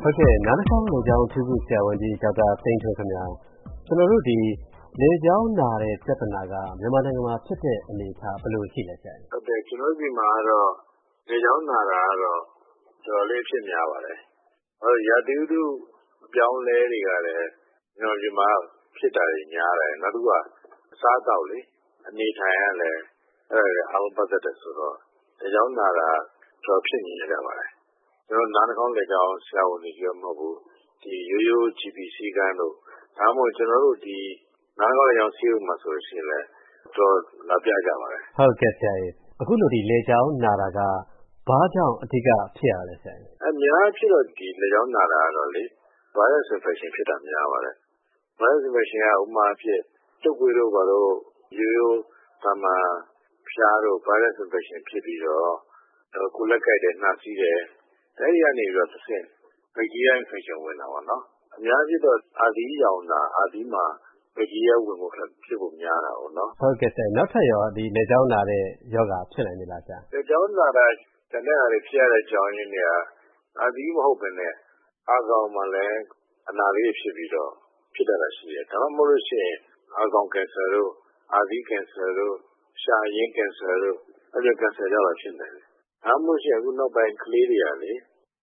ဟုတ်ကဲ့နားတစ်ခေါက်လေကြောင်းထူးဆရာဝန်ကြီးဒေါက်တာသိန်းထွန်းခင်ဗျာကျွန်တော်တို့ဒီလေကြောင်းနာတဲ့ပြဿနာကမြန်မာနိုင်ငံမှာဖြစ်တဲ့အနေအထားဘယ်လိုရှိလဲဆရာဟုတ်တယ်ကျွန်တော်ဒီမှာတော့လေကြောင်းနာတာကတော့တော်တော်လေးဖြစ်များပါတယ်ရာသီဥတုအပြောင်းလဲတွေကလည်းကျွန်တော်ဒီမှာဖြစ်တာတွေများတယ်နောက်တစ်ခုကအစားအသောက်လေအနေထိုင်ရလဲအားလုံးပတ်သက်တယ်ဆိုတော့လေကြောင်းနာတာတော်ဖြစ်နေကြပါတယ်ကျွန်တော်နားနှာခေါင်းလေကြောင်းဆရာဝန်တွေပြောမဟုတ်ဘူးဒီရိုး GPC ကန်းတို့ဒါမှမဟုတ်ကျွန်တော်တို့ဒီနားနှာခေါင်းလေကြောင်းဆေးရုံမှာဆိုလို့ရှိရင်လည်းတော်လာပြကြပါတယ်ဟုတ်ကဲ့ဆရာကြီးအခုလိုဒီလေကြောင်းနာတာကဘာကြောင့်အဓိကဖြစ်ရလဲဆရာကြီးအများဖြစ်တော့ဒီလေကြောင်းနာတာကတော့လေ virus infection ဖြစ်တာများပါတယ် virus infection ကဥမာဖြစ်တုပ်ကွေးတို့ဘာလို့ရိုးသာမန်ဖျားတို့ virus infection ဖြစ်ပြီးတော့ကိုယ်လက်ကိုက်တဲ့နှာစီးတယ်အဲဒီကနေပြီးတော့တစ်ဆင့် bacteria infection ဝင်တာပေါ့နော်အများကြီးတော့အာသီးရောင်တာအာသီးမှာ bacteria ဝင်ဖို့ဖြစ်ဖို့များတာပေါ့နော်ဟုတ်ကဲ့ဆရာနောက်ထပ်ရောဒီလေကြောင်းနာတဲ့ယောဂဖြစ်နိုင်လားဆရာလေကြောင်းနာတာတနေ့အားဖြင့်ဖြစ်ရတဲ့ကြောင်းရင်းတွေကအာသီးမဟုတ်ဘဲနဲ့အာကောင်မှလည်းအနာလေးဖြစ်ပြီးတော့ဖြစ်တတ်တာရှိတယ်ဒါမှမဟုတ်လို့ရှိရင်အာကောင်ကင်ဆာတို့အာသီးကင်ဆာတို့ရှာရင်းကင်ဆာတို့အဲဒီကင်ဆာကြောင့်ဖြစ်နေတယ်ဒါမှမဟုတ်ရှင်အခုနောက်ပိုင်းကလေးတွေကလေ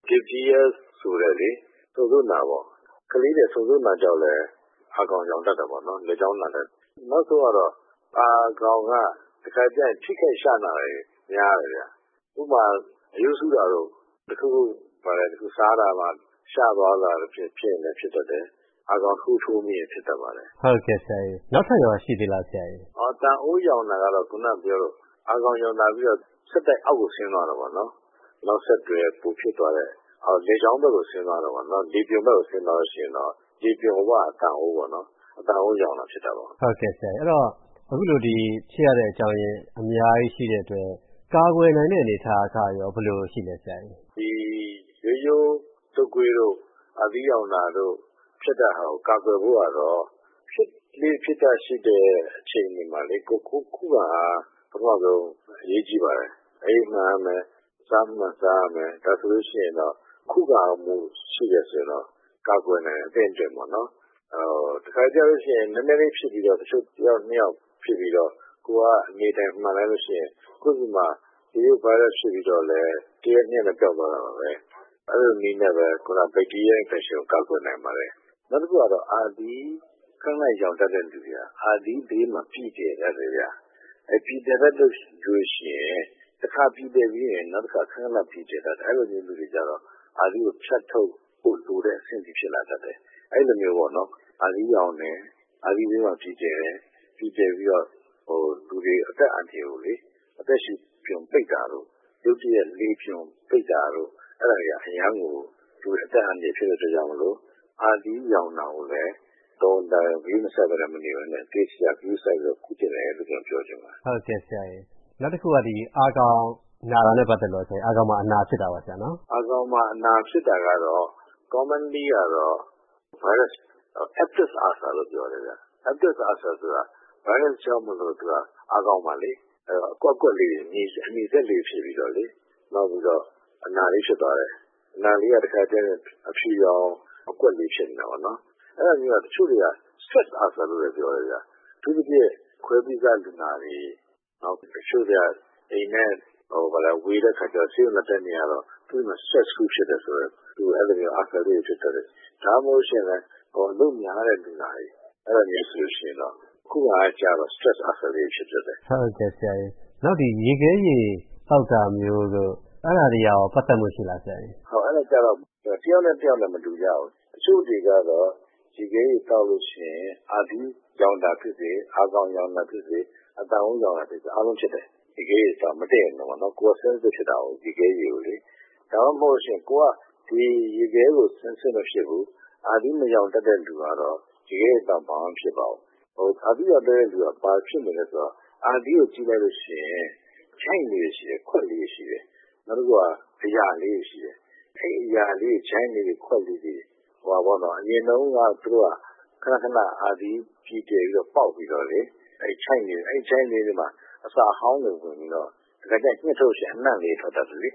DPS ဆိုတဲ့လေသုံးစုနာပေါ့ကလေးတွေသုံးစုနာကြောင့်လည်းအာကောင်ကြောင့်တတ်တယ်ပေါ့နော်လေကြောင်းနာတယ်နောက်ဆုံးကတော့အာကောင်ကတခါကျရင်ထိခိုက်ရှာနာတယ်များတယ်ဗျဥပမာအယုစုတာတို့တစ်ခုပါတယ်တစ်ခုစားတာမှရှာသွားတာဖြစ်နေဖြစ်တတ်တယ်အာကောင်ထိုးမိရင်ဖြစ်တတ်ပါတယ်ဟုတ်ကဲ့ဆရာကြီးနောက်ထပ်ရောရှိသေးလားဆရာကြီးတန်အိုးရောင်တာကတော့ခုနပြောလို့အာကောင်ရောင်တာပြီးတော့ဆက်တိုက်အောက်ကိုဆင်းသွားတော့ဗောနော်နောက်ဆက်တွဲပူဖြစ်သွားတဲ့လေချောင်းဘက်ကိုဆင်းသွားတော့ဗောနော်လေပြုံဘက်ကိုဆင်းသွားလို့ရှိရင်တော့လေပြုံကအတန်အိုးဗောနော်အတန်အိုးရောင်တာဖြစ်တာဗောဟုတ်ကဲ့ဆရာအဲ့တော့အခုလိုဒီဖြစ်ရတဲ့အကြောင်းရင်းအများကြီးရှိတဲ့အတွက်ကာကွယ်နိုင်တဲ့အနေအထားကရောဘယ်လိုရှိလဲဆရာကြီးဒီရိုးတုပ်ကွေးတို့အာသီးရောင်တာတို့ဖြစ်တဲ့ဟာကိုကာကွယ်ဖို့ကတော့ဖြစ်တတ်ရှိတဲ့အချိန်တွေမှာလေခုကပထမဆုံးအရေးကြီးပါတယ်အိမ်မှန်မယ်စားမှန်စားမယ်ဒါဆိုလို့ရှိရင်တော့ခုကမှုရှိရဆိုတော့ကာကွယ်နိုင်အသင့်တယ်ပေါ့နော်တခါကြလို့ရှိရင်နည်းနည်းလေးဖြစ်ပြီးတော့တချို့တယောက်နှစ်ယောက်ဖြစ်ပြီးတော့ကိုကအနေတိုင်းမှန်လိုက်လို့ရှိရင်ကိုယ်ဒီမှာဒီလို virus ဖြစ်ပြီးတော့လည်းတရက်နှစ်နဲ့ပြောက်သွားတာပါပဲအဲ့လိုနည်းနဲ့ပဲခုန bacteria infection ကိုကာကွယ်နိုင်ပါတယ်နောက်တစ်ခုကတော့အာသီးခန်းလိုက်ရောင်တတ်တဲ့လူတွေကအာသီးဘေးမှာပြည်တယ်တဲ့ဗျာပြည်တယ်တဲ့လို့ရှိရင်တစ်ခါပြည်တယ်ပြီးရင်နောက်တစ်ခါခန်းလာပြည်တယ်တဲ့အဲ့လိုမျိုးလူတွေကြတော့အာသီးကိုဖြတ်ထုတ်ဖို့လိုတဲ့အဆင့်ကြီးဖြစ်လာတတ်တယ်အဲ့လိုမျိုးပေါ့နော်အာသီးရောင်နဲ့အာသီးဘေးမှာပြည်တယ်ပြီးတော့လူတွေအသက်အန္တရာယ်ကိုလေအသက်ရှူပြုံပိတ်တာတို့ရုပ်တရက်လေးပြုံပိတ်တာတို့အဲ့ဒါကြီးအရန်ကိုလူအသက်အန္တရာယ်ဖြစ်တဲ့အတွက်ကြောင့်မလို့အာသီးရောင်တာကိုလည်းတော့ဒါဗီးမဆက်ဘဲမနေဘဲနဲ့တေးချာဗီးဆက်ပြီးတော့ကုတင်တယ်လို့ကျွန်တော်ပြောချင်ပါတယ်ဟုတ်ကဲ့ဆရာကြီးနောက်တစ်ခုကဒီအာကောင်နာတာနဲ့ပတ်သက်လို့ဆရာအာကောင်မှာအနာဖြစ်တာပါဆရာနော်အာကောင်မှာအနာဖြစ်တာကတော့ commonly ကတော့ virus Aptis ulcer လို့ပြောတယ်ဗျ Aptis ulcer ဆိုတာ virus ကြောင့်မလို့သူကအာကောင်မှာလေအကွက်လေးအနီစက်လေးဖြစ်ပြီးတော့လေနောက်ပြီးတော့အနာလေးဖြစ်သွားတယ်အနာလေးကတစ်ခါတည်းအဖြူရောင်အကွက်လေးဖြစ်နေတာပေါ့နော်အဲ့ဒါမျိုးကတချို့တွေက stress ulcer လို့လည်းပြောတယ်ဗျသူတို့ရဲ့ခွဲပြီးသားလူနာတွေနောက်တချို့တွေကအိမ်နဲ့ဝေးတဲ့ခါကျဆေးရုံတက်နေရတော့သူ့မှာ stress ဖြစ်တယ်ဆိုတော့သူအဲ့လိုမျိုး ulcer လေးဖြစ်တယ်ဒါမှမဟုတ်ရှင်လည်းလုံများတဲ့လူနာတွေအဲ့လိုမျိုးဆိုရှင်တော့ခုကကြာတော့ stress ulcer လေးဖြစ်တယ်ဟုတ်ကဲ့ဆရာကြီးနောက်ဒီရေခဲရေတောက်တာမျိုးတို့အဲ့ဒါတွေရောပတ်သက်မှုရှိလားဆရာကြီးဟုတ်အဲ့ဒါကြတော့တယောက်နဲ့တယောက်လည်းမတူကြဘူးတချို့တွေကတော့ရေခဲရေတောက်လို့ရှိရင်အာသီးရောင်တာဖြစ်စေအာကောင်ရောင်တာဖြစ်စေအတန်ဦးရောင်တာဖြစ်စေအားလုံးဖြစ်တယ်ရေခဲရေတောက်မတည့်ဘူးနော်ကိုယ်ဆင်းစစ်ဖြစ်တာကိုရေခဲရေကိုလေဒါမှမဟုတ်ရှင်ကိုကဒီရေခဲကိုဆင်းစစ်မဖြစ်ဘူးအာသီးမရောင်တတ်တဲ့လူကတော့ရေခဲရေတောက်ဘာမှဖြစ်ပါဘူးအာသီးရောင်တဲ့လူကဘာဖြစ်နေလဲဆိုတော့အာသီးကိုကြည့်လိုက်လို့ရှိရင်ချိုက်လေးရှိတယ်ခွက်လေးရှိတယ်နောက်တစ်ခုကအရာလေးရှိတယ်အဲ့အရာလေးချိုင်းလေးခွက်လေးတွေဟောပါတော့အရင်တုန်းကသူတို့ကခဏအာသီးပြည်တယ်ပြီးတော့ပေါက်ပြီးတော့လေအဲ့ချိုင်းလေးတွေမှာအစာဟောင်းတွေဝင်ပြီးတော့ဒါကြညှစ်ထုတ်ရှင်အနံ့လေးထွက်တတ်တယ်လေ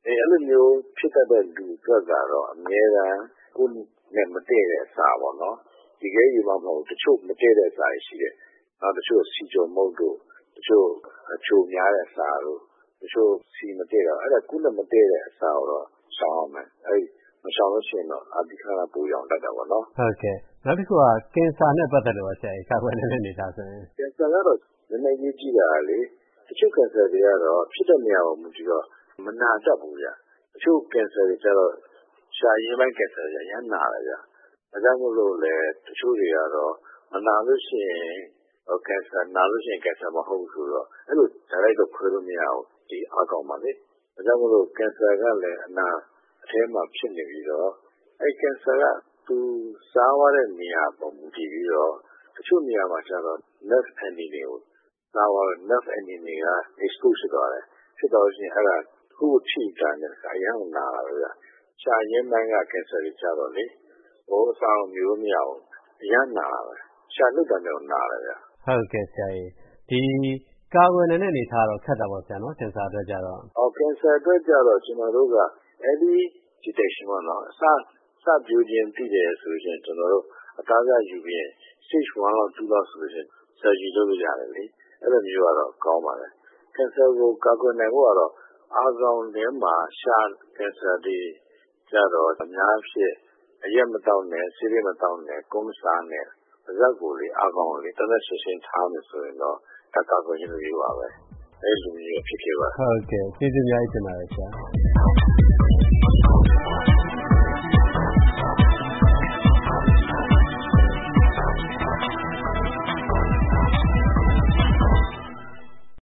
အဲ့လိုမျိုးဖြစ်တတ်တဲ့လူအတွက်ကတော့အများအားကိုယ်နဲ့မတည့်တဲ့အစာပေါ့နော်ဒီကဲယူမှမဟုတ်တချို့မတည့်တဲ့အစာရှိတယ်နောက်တချို့စီကြုံမုတ်တို့တချို့အချိုများတဲ့အစာတို့တချို့စီမတည့်တော့အဲ့ဒါကိုယ်နဲ့မတည့်တဲ့အစာတော့ရှောင်အောင်မယ်အဲ့မရှောင်လို့ရှိရင်တော့အပိခါပူရောင်တတ်တာပေါ့နော်ဟုတ်ကဲ့နောက်တစ်ခုကကင်ဆာနဲ့ပတ်သက်လို့ဆရာကြီးကာကွယ်နိုင်တဲ့အနေအထားဆိုရင်ကင်ဆာကတော့နည်းနည်းကြီးကြည့်တာလေတချို့ကင်ဆာတွေကတော့ဖြစ်တဲ့နေရာကိုမကြည့်တော့မနာတတ်ဘူးဗျတချို့ကင်ဆာတွေကျတော့ရှားရင်းပိုင်းကင်ဆာတွေရမ်းနာတယ်ဗျဒါကြောင့်မို့လို့လေတချို့တွေကတော့မနာလို့ရှိရင်ကင်ဆာနာလို့ရှိရင်ကင်ဆာမဟုတ်ဘူးဆိုတော့အဲ့လို direct တော့ခွဲလို့မရဘူးဒီအကောင်ပါလေဒါကြောင့်မို့လို့ကင်ဆာကလည်းအနာအထဲမှာဖြစ်နေပြီးတော့အဲ့ကင်ဆာကသူစားရတဲ့နေရာပုံမူတည်ပြီးတော့တချို့နေရာမှာကျတော့ nerve ending တွေကိုစားရတဲ့ nerve ending တွေက expose ဖြစ်သွားတယ်ဖြစ်တော့ရှင်အဲ့ဒါခုထိတာနဲ့အရန်နာလာတယ်ဗျရှားရင်းပိုင်းကကင်ဆာတွေကျတော့လေဟိုအဆောင်မျိုးမရအောင်အရန်နာလာတယ်ရှားလွတ်တယ်တော့နာတယ်ဗျဟုတ်ကဲ့ဆရာကြီးဒီကာကွယ်နိုင်တဲ့အနေထားတော့ခက်တာပေါ့ဆရာနော်ကင်ဆာအတွက်ကြတော့ကင်ဆာအတွက်ကြတော့ကျွန်တော်တို့က early detection ပေါ့နော်စပြိုးခြင်းသိတယ်ဆိုရင်ကျွန်တော်တို့အသားကယူပြီး stage 1လောက်2လောက်ဆိုရင် surgery လုပ်လို့ရတယ်လေအဲ့လိုမျိုးကတော့ကောင်းပါတယ်ကင်ဆာကိုကာကွယ်နိုင်ဖို့ကတော့အာခေါင်ထဲမှာရှားကင်ဆာတွေကြတော့အများဖြစ်အရက်မတောက်နဲ့ဆေးရည်မတောက်နဲ့ကုန်းစားနဲ့ပါးစပ်ကိုလေအာခေါင်လေးတစ်သက်ရှင်းထားမယ်ဆိုရင်တော့ကာကွယ်ခြင်းလို့ရပါပဲအဲ့လိုမျိုးဖြစ်ခဲ့ပါဟုတ်ကဲ့ကျေးဇူးများတင်ပါတယ်ဆရာ